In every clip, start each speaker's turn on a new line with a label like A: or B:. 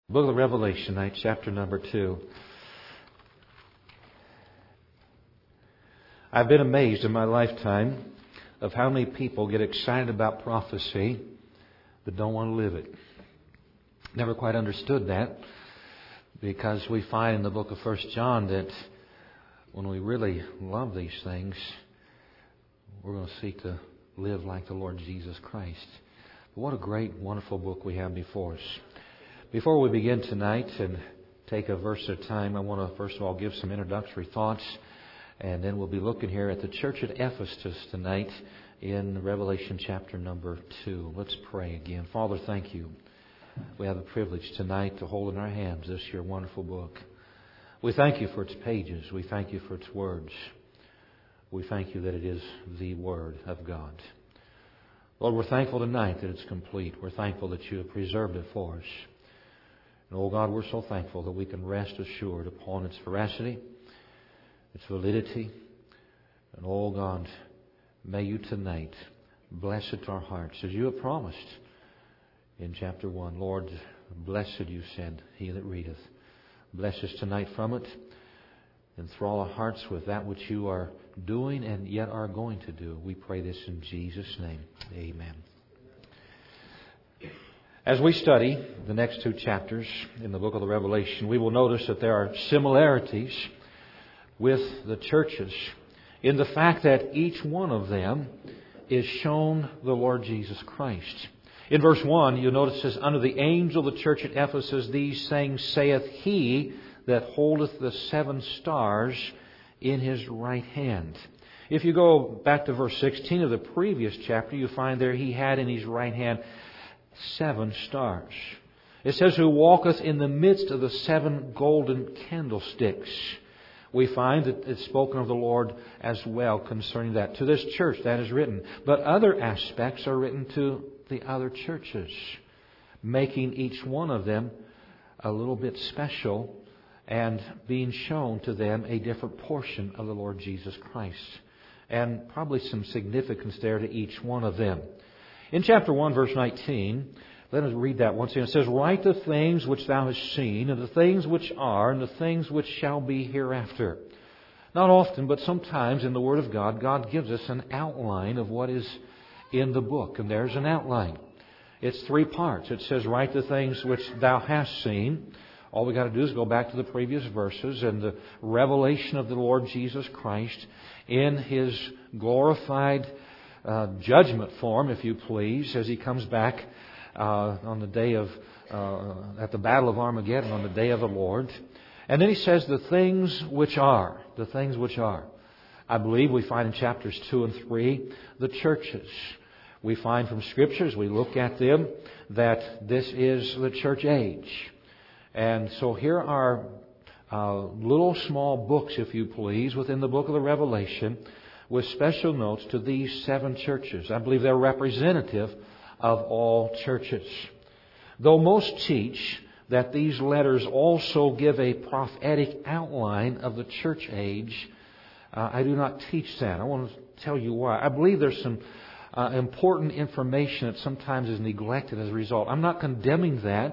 A: Book of Revelation, chapter number 2. I've been amazed in my lifetime of how many people get excited about prophecy but don't want to live it. Never quite understood that, because we find in the book of 1 John that when we really love these things, we're going to seek to live like the Lord Jesus Christ. But what a great, wonderful book we have before us. Before we begin tonight and take a verse at a time, I want to first of all give some introductory thoughts, and then we'll be looking here at the church at Ephesus tonight in Revelation chapter number 2. Let's pray again. Father, thank you. We have the privilege tonight to hold in our hands this your wonderful book. We thank you for its pages. We thank you for its words. We thank you that it is the Word of God. Lord, we're thankful tonight that it's complete. We're thankful that you have preserved it for us. And, oh God, we're so thankful that we can rest assured upon its veracity, its validity. And, oh God, may you tonight bless it to our hearts as you have promised in chapter 1. Lord, blessed, you said, he that readeth. Bless us tonight from it. Enthrall our hearts with that which you are doing and yet are going to do. We pray this in Jesus' name. Amen. As we study the next two chapters in the book of the Revelation, we will notice that there are similarities with the churches in the fact that each one of them is shown the Lord Jesus Christ. In verse 1, you'll notice it says, "Unto the angel of the church at Ephesus these things saith he that holdeth the 7 stars in his right hand." If you go back to verse 16 of the previous chapter, you find there he had in his right hand 7 stars. It says, "Who walketh in the midst of the 7 golden candlesticks." We find that it's spoken of the Lord as well concerning that. To this church that is written. But other aspects are written to the other churches, making each one of them a little bit special and being shown to them a different portion of the Lord Jesus Christ. And probably some significance there to each one of them. In chapter 1, verse 19, let us read that once again. It says, "Write the things which thou hast seen, and the things which are, and the things which shall be hereafter." Not often, but sometimes in the Word of God, God gives us an outline of what is in the book. And there's an outline. It's 3 parts. It says, "Write the things which thou hast seen." All we got to do is go back to the previous verses and the revelation of the Lord Jesus Christ in His glorified judgment form, if you please, as He comes back on the day of at the battle of Armageddon on the day of the Lord. And then He says the things which are. The things which are. I believe we find in chapters 2 and 3 the churches. We find from Scriptures, we look at them, that this is the church age. And so here are little small books, if you please, within the book of the Revelation with special notes to these 7 churches. I believe they're representative of all churches. Though most teach that these letters also give a prophetic outline of the church age, I do not teach that. I want to tell you why. I believe there's some important information that sometimes is neglected as a result. I'm not condemning that.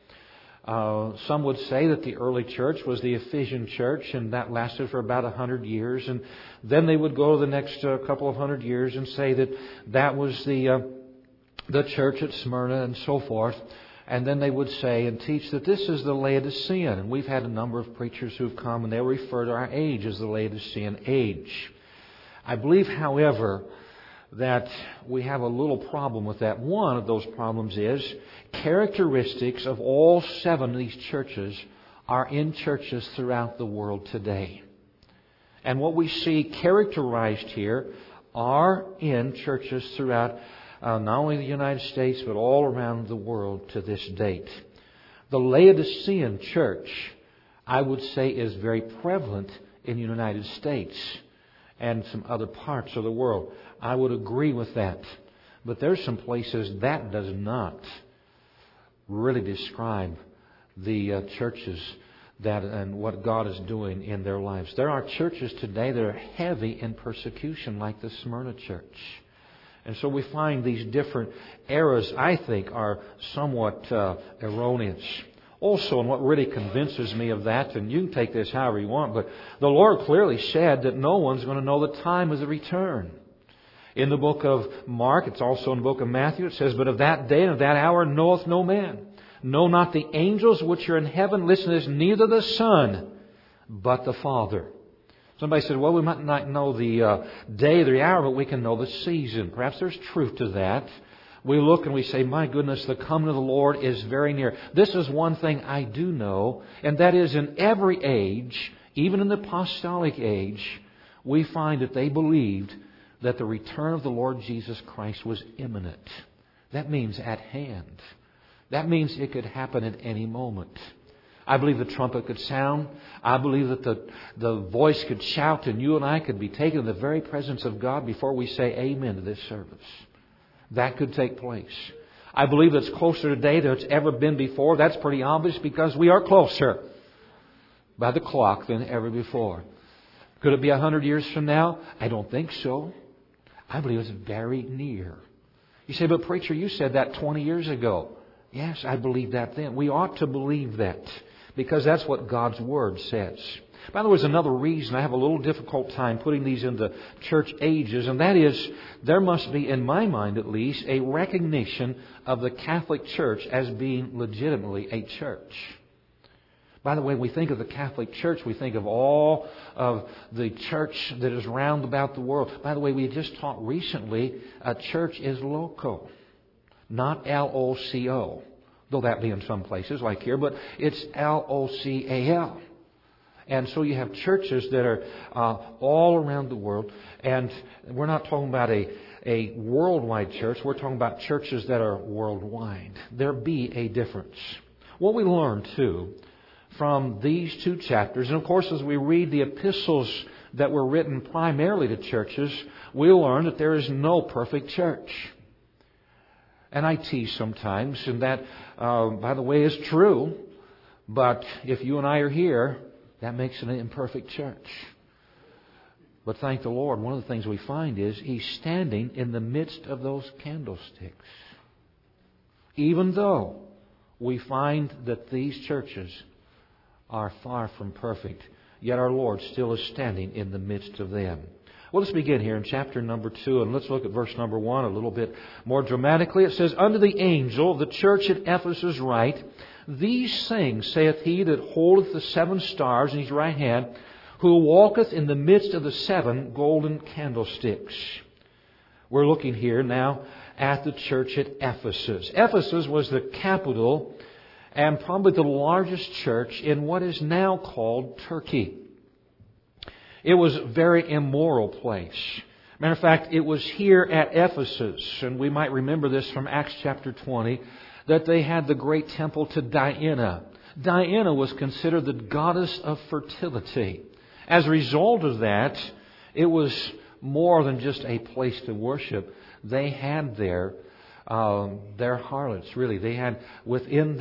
A: Some would say that the early church was the Ephesian church, and that lasted for about 100 years. And then they would go to the next couple of 100 years and say that that was the church at Smyrna and so forth. And then they would say and teach that this is the Laodicean. And we've had a number of preachers who've come and they refer to our age as the Laodicean age. I believe, however, that we have a little problem with that. One of those problems is characteristics of all 7 of these churches are in churches throughout the world today. And what we see characterized here are in churches throughout not only the United States, but all around the world to this date. The Laodicean church, I would say, is very prevalent in the United States and some other parts of the world. I would agree with that. But there's some places that does not really describe the churches that and what God is doing in their lives. There are churches today that are heavy in persecution, like the Smyrna church. And so we find these different eras, I think, are somewhat erroneous. Also, and what really convinces me of that, and you can take this however you want, but the Lord clearly said that no one's going to know the time of the return. In the book of Mark, it's also in the book of Matthew, it says, "But of that day and of that hour knoweth no man. No, not the angels which are in heaven," listen to this, "neither the Son, but the Father." Somebody said, well, we might not know the day or the hour, but we can know the season. Perhaps there's truth to that. We look and we say, my goodness, the coming of the Lord is very near. This is one thing I do know, and that is in every age, even in the apostolic age, we find that they believed that the return of the Lord Jesus Christ was imminent. That means at hand. That means it could happen at any moment. I believe the trumpet could sound. I believe that the voice could shout, and you and I could be taken in the very presence of God before we say amen to this service. That could take place. I believe it's closer today than it's ever been before. That's pretty obvious because we are closer by the clock than ever before. Could it be 100 years from now? I don't think so. I believe it's very near. You say, but preacher, you said that 20 years ago. Yes, I believe that then. We ought to believe that because that's what God's Word says. By the way, there's another reason I have a little difficult time putting these into church ages, and that is there must be, in my mind at least, a recognition of the Catholic Church as being legitimately a church. By the way, when we think of the Catholic Church, we think of all of the church that is round about the world. By the way, we just taught recently, a church is local, not L-O-C-O, though that be in some places like here, but it's L-O-C-A-L. And so you have churches that are all around the world, and we're not talking about a worldwide church. We're talking about churches that are worldwide. There be a difference. What we learn, too, from these two chapters, and of course as we read the epistles that were written primarily to churches, we'll learn that there is no perfect church. And I tease sometimes, and that, by the way, is true. But if you and I are here, that makes it an imperfect church. But thank the Lord, one of the things we find is He's standing in the midst of those candlesticks. Even though we find that these churches are far from perfect, yet our Lord still is standing in the midst of them. Well, let's begin here in chapter number 2, and let's look at verse number 1 a little bit more dramatically. It says, "Unto the angel of the church at Ephesus write, These things saith he that holdeth the 7 stars in his right hand, who walketh in the midst of the 7 golden candlesticks." We're looking here now at the church at Ephesus. Ephesus was the capital and probably the largest church in what is now called Turkey. It was a very immoral place. Matter of fact, it was here at Ephesus, and we might remember this from Acts chapter 20, that they had the great temple to Diana. Diana was considered the goddess of fertility. As a result of that, it was more than just a place to worship. They had their harlots, really. They had within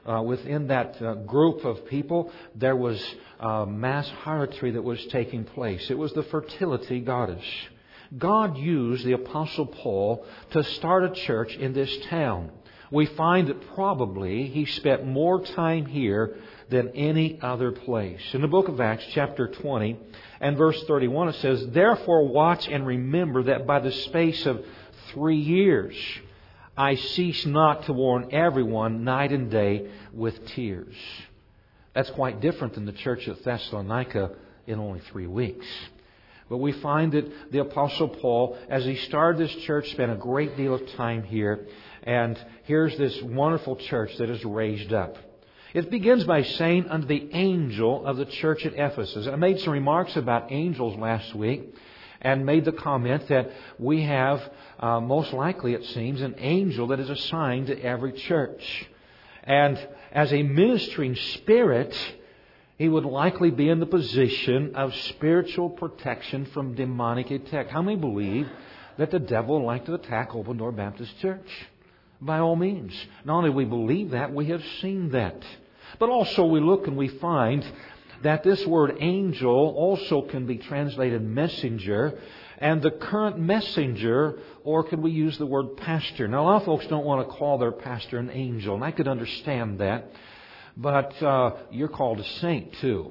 A: that group of people, there was mass harlotry that was taking place. It was the fertility goddess. God used the Apostle Paul to start a church in this town. We find that probably he spent more time here than any other place. In the book of Acts, chapter 20 and verse 31, it says, "Therefore watch and remember that by the space of 3 years I cease not to warn everyone night and day with tears." That's quite different than the church at Thessalonica in only 3 weeks. But we find that the Apostle Paul, as he started this church, spent a great deal of time here. And here's this wonderful church that is raised up. It begins by saying, "Unto the angel of the church at Ephesus." I made some remarks about angels last week and made the comment that we have, most likely it seems, an angel that is assigned to every church. And as a ministering spirit, he would likely be in the position of spiritual protection from demonic attack. How many believe that the devil would like to attack Open Door Baptist Church? By all means. Not only do we believe that, we have seen that. But also we look and we find that this word angel also can be translated messenger. And the current messenger, or could we use the word pastor? Now, a lot of folks don't want to call their pastor an angel, and I could understand that. But you're called a saint too.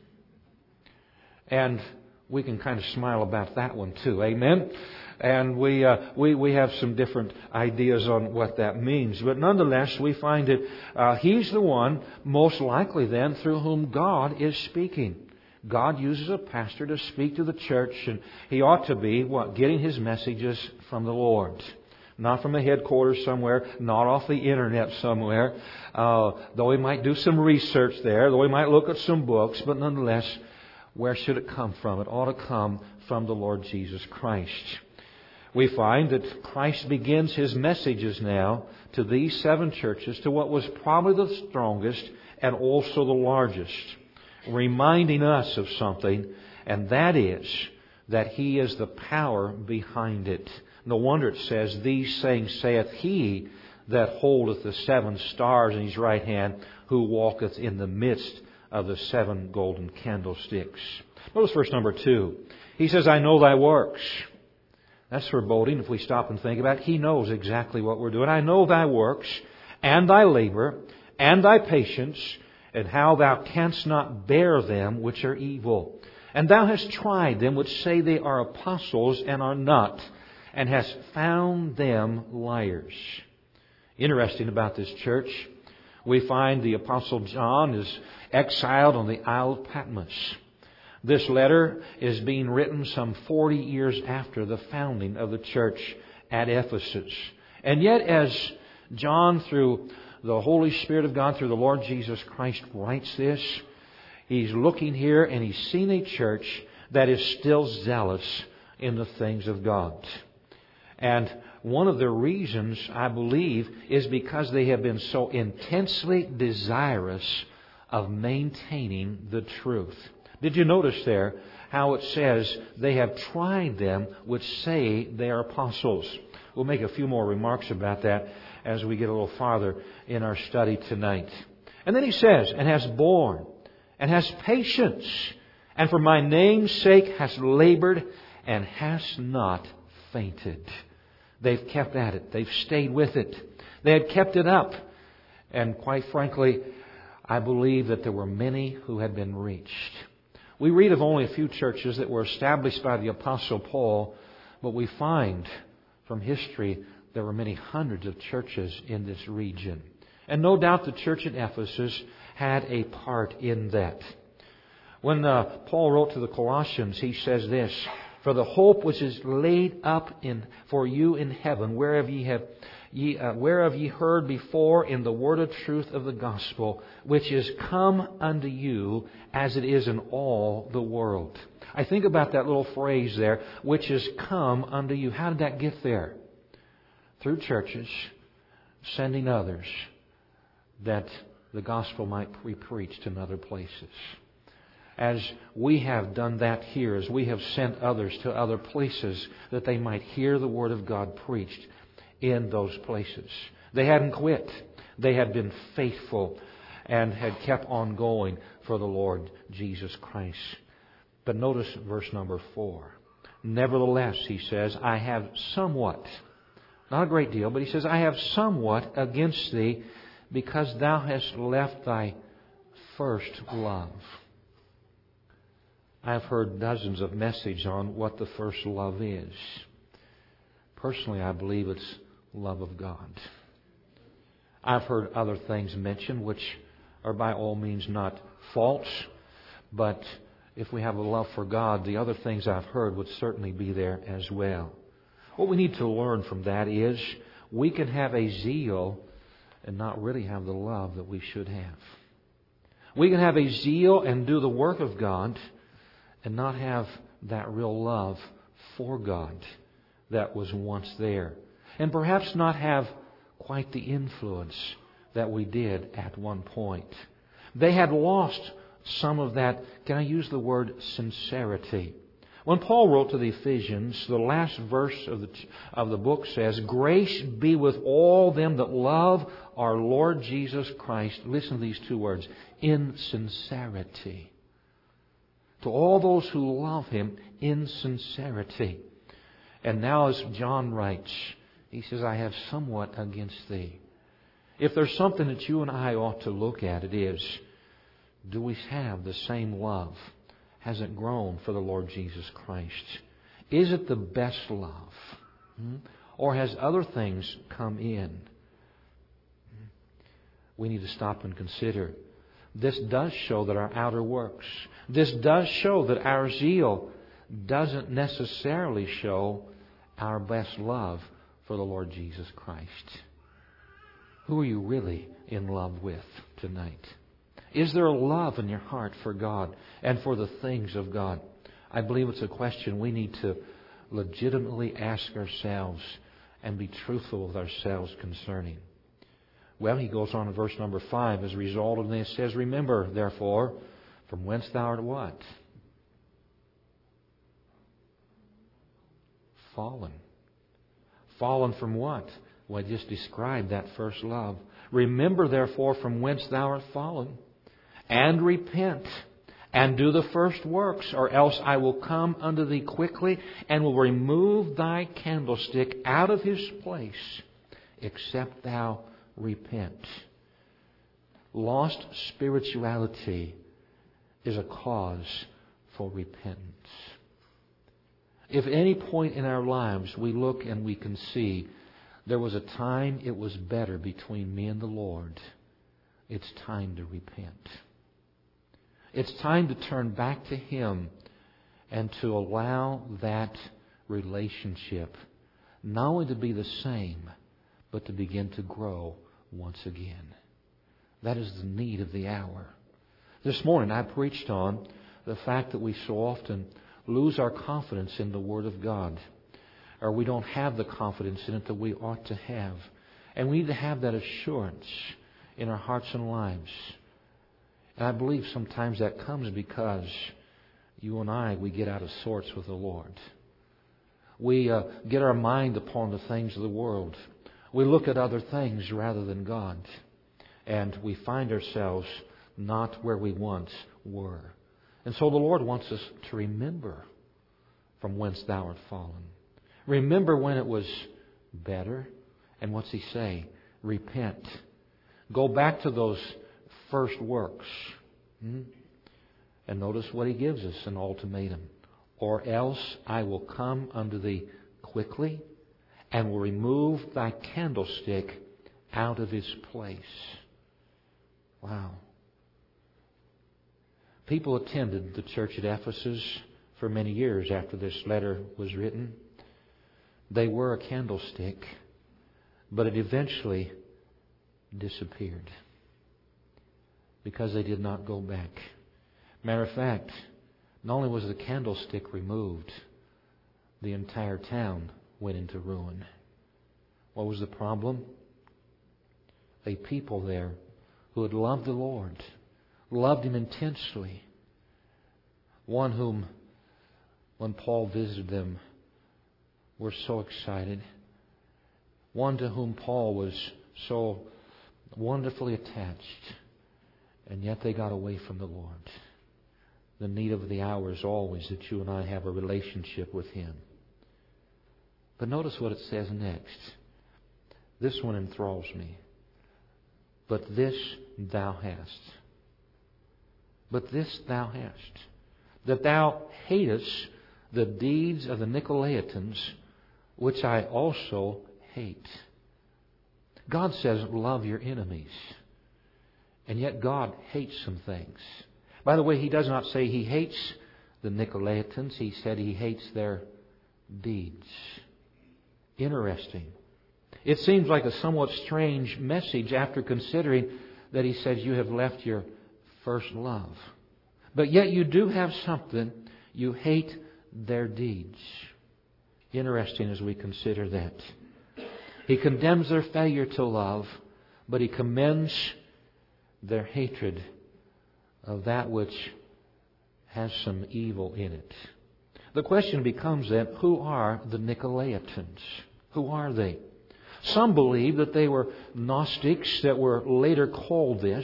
A: And we can kind of smile about that one too. Amen? And we have some different ideas on what that means. But nonetheless, we find that He's the one, most likely then, through whom God is speaking. God uses a pastor to speak to the church, and he ought to be, getting his messages from the Lord. Not from a headquarters somewhere, not off the internet somewhere, though he might do some research there, though he might look at some books, but nonetheless, where should it come from? It ought to come from the Lord Jesus Christ. We find that Christ begins His messages now to these 7 churches, to what was probably the strongest and also the largest, reminding us of something, and that is that He is the power behind it. No wonder it says, "These things saith He that holdeth the 7 stars in His right hand, who walketh in the midst of the 7 golden candlesticks." Notice verse number 2. He says, "I know thy works." That's foreboding if we stop and think about it. He knows exactly what we're doing. "I know thy works, and thy labor, and thy patience, and how thou canst not bear them which are evil. And thou hast tried them which say they are apostles, and are not, and hast found them liars." Interesting about this church, we find the Apostle John is exiled on the Isle of Patmos. This letter is being written some 40 years after the founding of the church at Ephesus. And yet, as John, through the Holy Spirit of God, through the Lord Jesus Christ, writes this, he's looking here and he's seen a church that is still zealous in the things of God. And one of the reasons, I believe, is because they have been so intensely desirous of maintaining the truth. Did you notice there how it says they have tried them which say they are apostles? We'll make a few more remarks about that as we get a little farther in our study tonight. And then he says, "And has borne, and has patience, and for my name's sake has labored, and has not fainted." They've kept at it. They've stayed with it. They had kept it up. And quite frankly, I believe that there were many who had been reached. We read of only a few churches that were established by the Apostle Paul, but we find from history there were many hundreds of churches in this region. And no doubt the church at Ephesus had a part in that. When Paul wrote to the Colossians, he says this, "For the hope which is laid up for you in heaven, whereof ye heard before in the word of truth of the gospel, which is come unto you as it is in all the world." I think about that little phrase there, "which is come unto you." How did that get there? Through churches, sending others that the gospel might be preached in other places. As we have done that here, as we have sent others to other places that they might hear the Word of God preached in those places. They hadn't quit. They had been faithful and had kept on going for the Lord Jesus Christ. But notice verse number 4. "Nevertheless," he says, "I have somewhat," not a great deal, but he says, "I have somewhat against thee, because thou hast left thy first love." I've heard dozens of messages on what the first love is. Personally, I believe it's love of God. I've heard other things mentioned which are by all means not false, but if we have a love for God, the other things I've heard would certainly be there as well. What we need to learn from that is we can have a zeal and not really have the love that we should have. We can have a zeal and do the work of God and not have that real love for God that was once there. And perhaps not have quite the influence that we did at one point. They had lost some of that, can I use the word sincerity? When Paul wrote to the Ephesians, the last verse of the book says, "Grace be with all them that love our Lord Jesus Christ." Listen to these two words, "in sincerity." To all those who love Him in sincerity. And now as John writes, he says, "I have somewhat against thee." If there's something that you and I ought to look at, it is, do we have the same love? Has it grown for the Lord Jesus Christ? Is it the best love? Or has other things come in? We need to stop and consider. This does show that our outer works. This does show that our zeal doesn't necessarily show our best love for the Lord Jesus Christ. Who are you really in love with tonight? Is there a love in your heart for God and for the things of God? I believe it's a question we need to legitimately ask ourselves and be truthful with ourselves concerning. Well, he goes on in verse number 5. As a result of this, says, remember, therefore, from whence thou art what? Fallen. Fallen from what? Well, I just described that first love. Remember, therefore, from whence thou art fallen, and repent, and do the first works, or else I will come unto thee quickly, and will remove thy candlestick out of his place, except thou repent. Lost spirituality is a cause for repentance. If at any point in our lives we look and we can see there was a time it was better between me and the Lord, it's time to repent. It's time to turn back to Him and to allow that relationship not only to be the same, but to begin to grow once again. That is the need of the hour. This morning I preached on the fact that we so often lose our confidence in the Word of God, or we don't have the confidence in it that we ought to have. And we need to have that assurance in our hearts and lives. And I believe sometimes that comes because you and I, we get out of sorts with the Lord. We get our mind upon the things of the world. We look at other things rather than God. And we find ourselves not where we once were. And so the Lord wants us to remember from whence thou art fallen. Remember when it was better. And what's He say? Repent. Go back to those first works. And notice what He gives us, an ultimatum. Or else I will come unto thee quickly, and will remove thy candlestick out of his place. Wow. People attended the church at Ephesus for many years after this letter was written. They were a candlestick, but it eventually disappeared because they did not go back. Matter of fact, not only was the candlestick removed, the entire town went into ruin. What was the problem? A people there who had loved the Lord, loved Him intensely. One whom, when Paul visited them, were so excited. One to whom Paul was so wonderfully attached. And yet they got away from the Lord. The need of the hour is always that you and I have a relationship with Him. But notice what it says next. This one enthralls me. But this thou hast. But this thou hast. That thou hatest the deeds of the Nicolaitans, which I also hate. God says, love your enemies. And yet God hates some things. By the way, He does not say He hates the Nicolaitans. He said He hates their deeds. Interesting. It seems like a somewhat strange message after considering that He says you have left your first love. But yet you do have something. You hate their deeds. Interesting as we consider that. He condemns their failure to love, but He commends their hatred of that which has some evil in it. The question becomes then, who are the Nicolaitans? Who are they? Some believe that they were Gnostics that were later called this,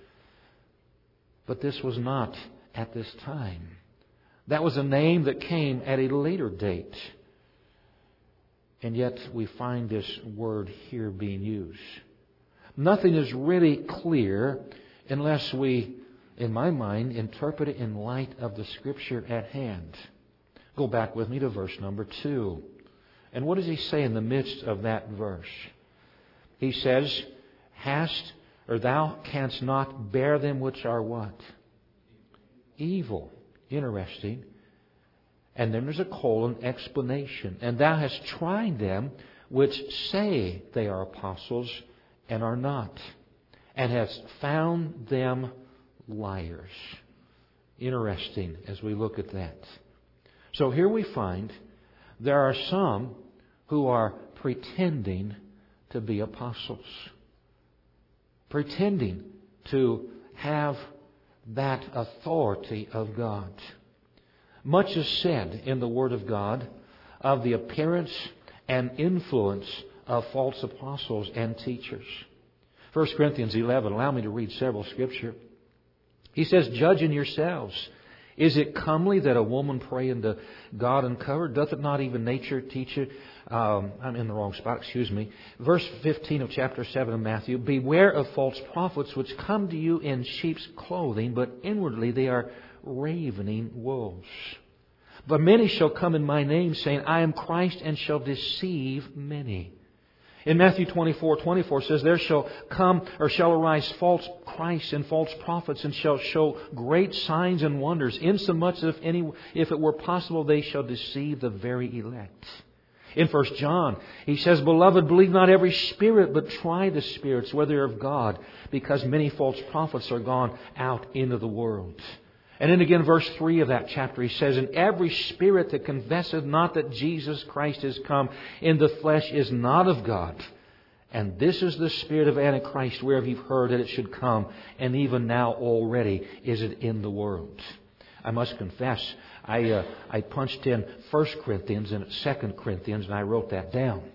A: but this was not at this time. That was a name that came at a later date. And yet we find this word here being used. Nothing is really clear unless we, in my mind, interpret it in light of the Scripture at hand. Go back with me to verse number 2. And what does he say in the midst of that verse? He says, thou canst not bear them which are what? Evil. Interesting. And then there's a colon explanation. And thou hast tried them which say they are apostles and are not, and hast found them liars. Interesting as we look at that. So here we find there are some who are pretending to be apostles, pretending to have that authority of God. Much is said in the Word of God of the appearance and influence of false apostles and teachers. 1 Corinthians 11, allow me to read several scripture. He says, judge in yourselves. Is it comely that a woman pray unto God uncovered? Doth it not even nature teach it? I'm in the wrong spot, excuse me. Verse 15 of chapter 7 of Matthew. Beware of false prophets which come to you in sheep's clothing, but inwardly they are ravening wolves. But many shall come in my name, saying, I am Christ, and shall deceive many. In Matthew 24:24 says, there shall come or shall arise false Christs and false prophets, and shall show great signs and wonders, insomuch that if it were possible, they shall deceive the very elect. In 1 John, he says, Beloved, believe not every spirit, but try the spirits, whether they're of God, because many false prophets are gone out into the world. And then again, verse 3 of that chapter, he says, And every spirit that confesseth not that Jesus Christ is come in the flesh is not of God. And this is the spirit of Antichrist, whereof you've heard that it should come, and even now already is it in the world. I must confess, I punched in 1 Corinthians and 2 Corinthians, and I wrote that down.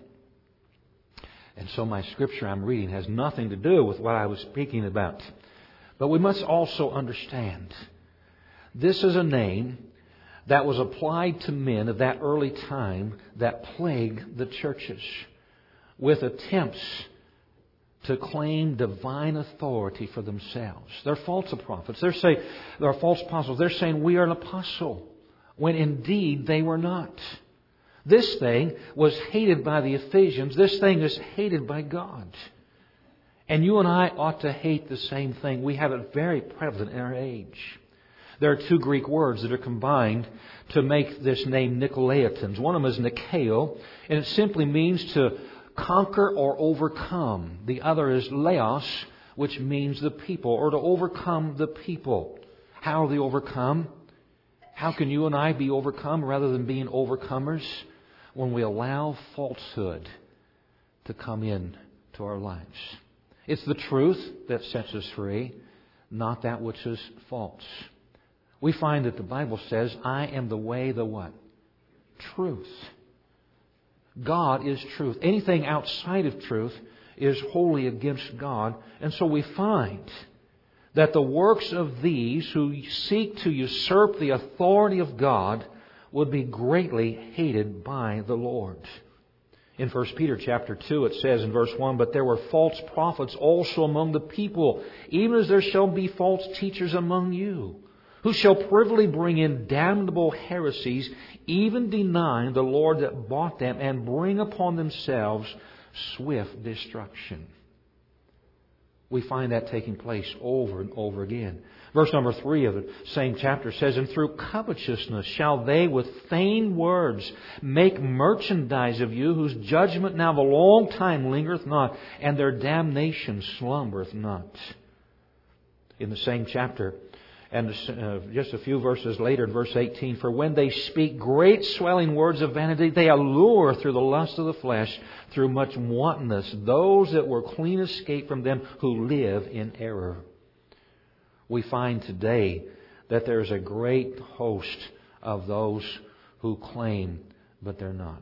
A: And so my scripture I'm reading has nothing to do with what I was speaking about. But we must also understand, this is a name that was applied to men of that early time that plagued the churches with attempts to claim divine authority for themselves. They're false prophets. They're false apostles. They're saying we are an apostle, when indeed they were not. This thing was hated by the Ephesians. This thing is hated by God. And you and I ought to hate the same thing. We have it very prevalent in our age. There are two Greek words that are combined to make this name Nicolaitans. One of them is Nikao, and it simply means to conquer or overcome. The other is Laos, which means the people, or to overcome the people. How are they overcome? How can you and I be overcome rather than being overcomers? When we allow falsehood to come in to our lives. It's the truth that sets us free, not that which is false. We find that the Bible says, I am the way, the what? Truth. God is truth. Anything outside of truth is wholly against God. And so we find that the works of these who seek to usurp the authority of God would be greatly hated by the Lord. In 1 Peter chapter 2 it says in verse 1, But there were false prophets also among the people, even as there shall be false teachers among you, who shall privily bring in damnable heresies, even denying the Lord that bought them, and bring upon themselves swift destruction. We find that taking place over and over again. Verse number 3 of the same chapter says, And through covetousness shall they with feigned words make merchandise of you, whose judgment now of a long time lingereth not, and their damnation slumbereth not. In the same chapter, and just a few verses later in verse 18, For when they speak great swelling words of vanity, they allure through the lust of the flesh, through much wantonness, those that were clean escape from them who live in error. We find today that there's a great host of those who claim, but they're not.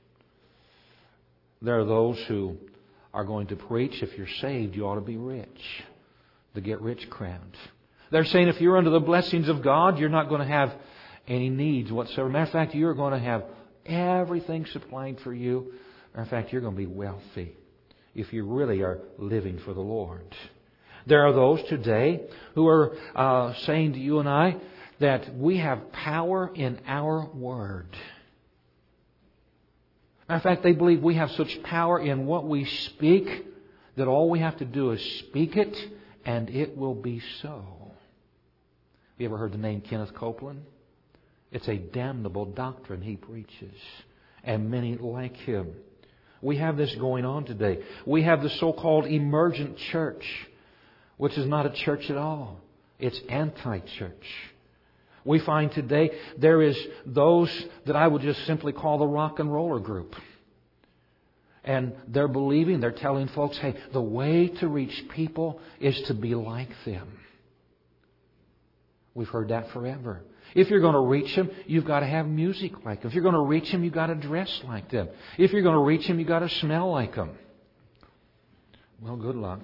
A: There are those who are going to preach, if you're saved, you ought to be rich. The get rich crowd. They're saying if you're under the blessings of God, you're not going to have any needs whatsoever. Matter of fact, you're going to have everything supplied for you. Matter of fact, you're going to be wealthy. if you really are living for the Lord. There are those today who are saying to you and I that we have power in our word. Matter of fact, they believe we have such power in what we speak that all we have to do is speak it and it will be so. Have you ever heard the name Kenneth Copeland? It's a damnable doctrine he preaches, and many like him. We have this going on today. We have the so-called emergent church, which is not a church at all. It's anti-church. We find today there is those that I would just simply call the rock and roller group. And they're believing, they're telling folks, hey, the way to reach people is to be like them. We've heard that forever. If you're going to reach them, you've got to have music like them. If you're going to reach them, you've got to dress like them. If you're going to reach them, you've got to smell like them. Well, good luck.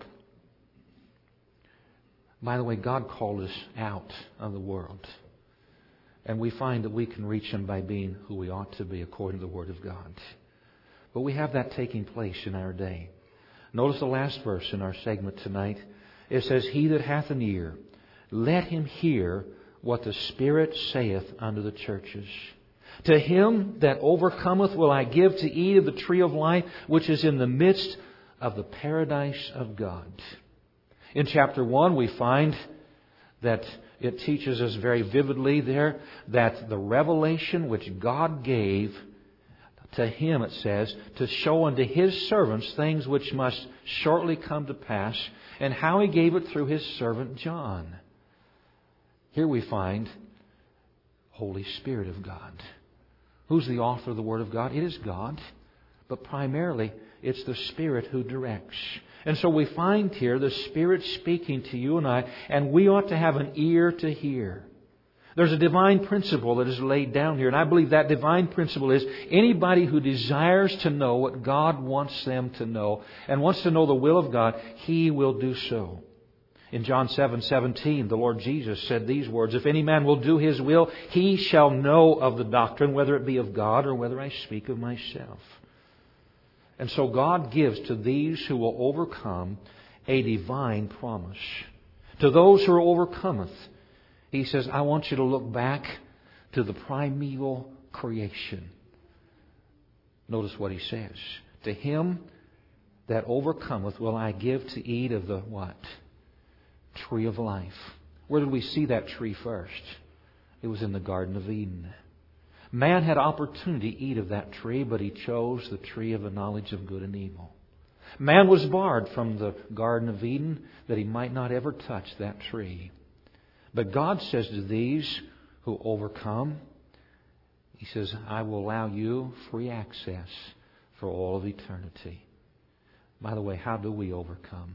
A: By the way, God called us out of the world. And we find that we can reach them by being who we ought to be according to the Word of God. But we have that taking place in our day. Notice the last verse in our segment tonight. It says, He that hath an ear, let him hear what the Spirit saith unto the churches. To him that overcometh will I give to eat of the tree of life, which is in the midst of the paradise of God. In chapter 1 we find that it teaches us very vividly there that the revelation which God gave to Him, it says, to show unto His servants things which must shortly come to pass, and how He gave it through His servant John. Here we find Holy Spirit of God. Who's the author of the Word of God? It is God, but primarily it's the Spirit who directs. And so we find here the Spirit speaking to you and I, and we ought to have an ear to hear. There's a divine principle that is laid down here, and I believe that divine principle is anybody who desires to know what God wants them to know and wants to know the will of God, he will do so. In John 7:17, the Lord Jesus said these words, If any man will do His will, he shall know of the doctrine, whether it be of God or whether I speak of myself. And so God gives to these who will overcome a divine promise. To those who are overcometh, He says, I want you to look back to the primeval creation. Notice what He says. To him that overcometh will I give to eat of the what? Tree of life. Where did we see that tree first? It was in the Garden of Eden. Man had opportunity to eat of that tree, but he chose the tree of the knowledge of good and evil. Man was barred from the Garden of Eden that he might not ever touch that tree. But God says to these who overcome, He says, I will allow you free access for all of eternity. By the way, how do we overcome?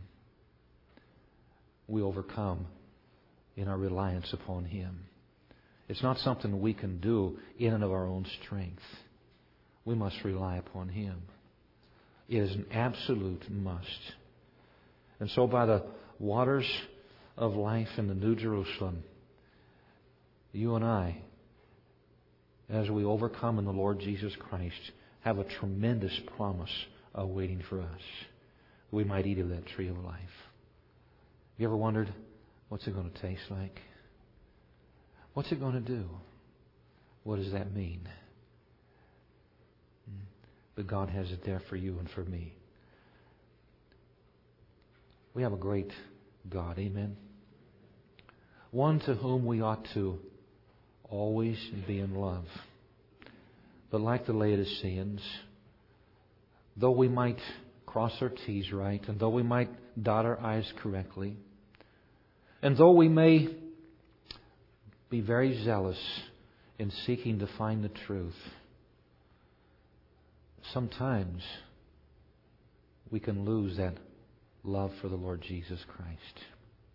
A: We overcome in our reliance upon Him. It's not something we can do in and of our own strength. We must rely upon Him. It is an absolute must. And so by the waters of life in the New Jerusalem, you and I, as we overcome in the Lord Jesus Christ, have a tremendous promise awaiting for us. We might eat of that tree of life. Have you ever wondered, what's it going to taste like? What's it going to do? What does that mean? But God has it there for you and for me. We have a great God, amen? One to whom we ought to always be in love. But like the Laodiceans, though we might cross our T's right, and though we might dot our I's correctly, and though we may be very zealous in seeking to find the truth, sometimes we can lose that love for the Lord Jesus Christ.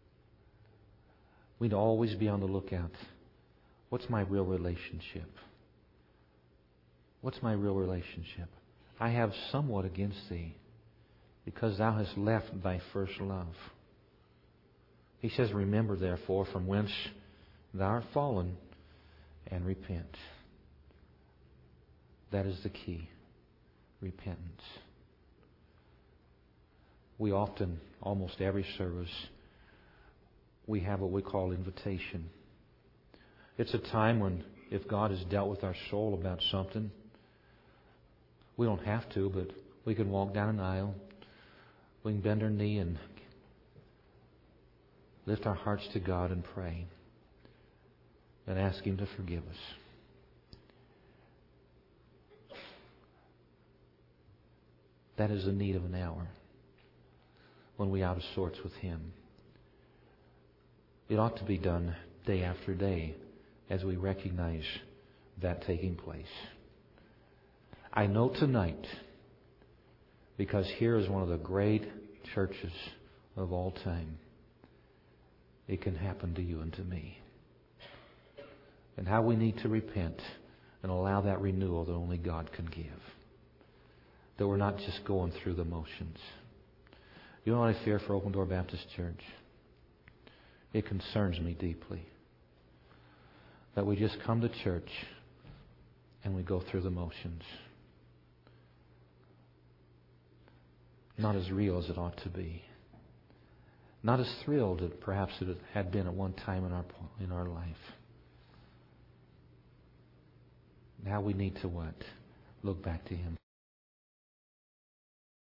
A: We'd always be on the lookout. What's my real relationship? What's my real relationship? I have somewhat against thee, because thou hast left thy first love. He says, remember therefore from whence thou art fallen, and repent. That is the key. Repentance. we often, almost every service, we have what we call invitation. It's a time when, if God has dealt with our soul about something, we don't have to, but we can walk down an aisle. We can bend our knee and lift our hearts to God and pray and ask Him to forgive us. That is the need of an hour when we're out of sorts with Him. It ought to be done day after day as we recognize that taking place. I know tonight, because here is one of the great churches of all time, it can happen to you and to me. And how we need to repent and allow that renewal that only God can give. That we're not just going through the motions. You know what I fear for Open Door Baptist Church? It concerns me deeply that we just come to church and we go through the motions. Not as real as it ought to be. Not as thrilled as perhaps it had been at one time in our life. Now we need to what? Look back to Him.